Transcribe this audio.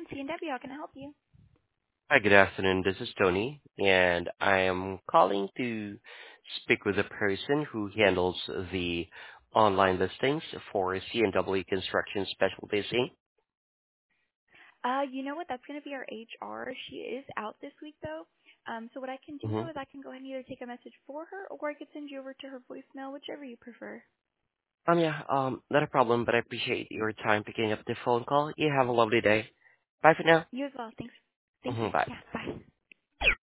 C&W. How can I help you? Hi, good afternoon. This is Tony, and I am calling to speak with the person who handles the online listings for C&W Construction Specialties Inc. You know what? That's going to be our HR. She is out this week, though. So what I can do, though, is Mm-hmm. I can go ahead and either take a message for her or I could send you over to her voicemail, whichever you prefer. Not a problem, but I appreciate your time picking up the phone call. You have a lovely day. Bye for now. You as well. Thanks. Thank you. Bye. Yeah, bye.